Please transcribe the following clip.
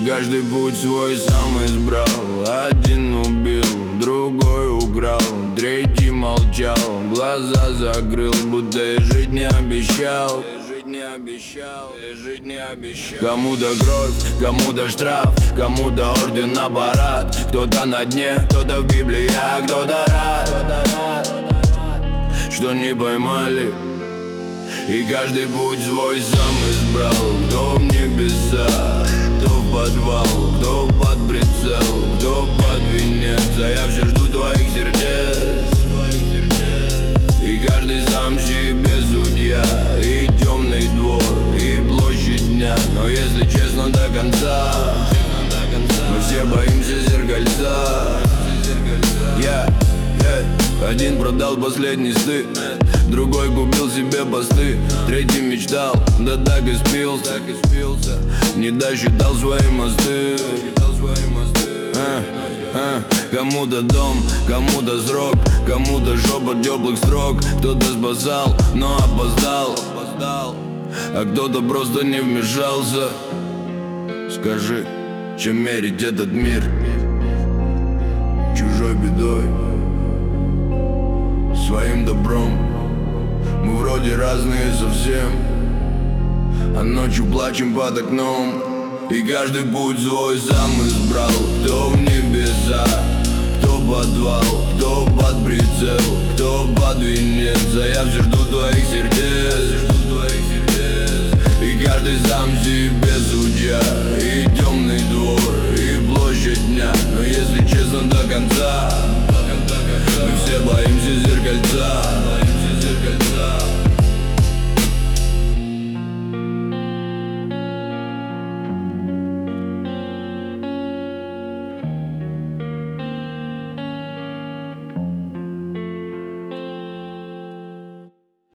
И каждый путь свой сам избрал. Один убил, другой украл, третий молчал, глаза закрыл, будто и жить не обещал. Кому-то кровь, кому-то штраф, кому-то орден на парад. Кто-то на дне, кто-то в Библии, а кто-то рад, что не поймали. И каждый путь свой сам избрал. Кто в небеса, кто в подвал, кто под прицел, кто под венец. А я все жду твоих сердец. И каждый сам себе судья. И темный двор, и площадь дня. Но если честно до конца, мы все боимся зеркальца. Один продал последний стыд, другой купил себе посты, третий мечтал, да так и спился, не досчитал свои мосты. Кому-то дом, кому-то срок, кому-то шепот теплых строк. Кто-то спасал, но опоздал, а кто-то просто не вмешался. Скажи, чем мерить этот мир? Чужой бедой, своим добром. Мы вроде разные совсем, а ночью плачем под окном. И каждый путь свой сам избрал. Кто в небеса, кто подвал, кто под прицел, кто под венец. А я все жду твоих сердец. И каждый сам себе судья. И темный двор, и площадь дня. Но если честно до конца, мы все боимся зеркальца.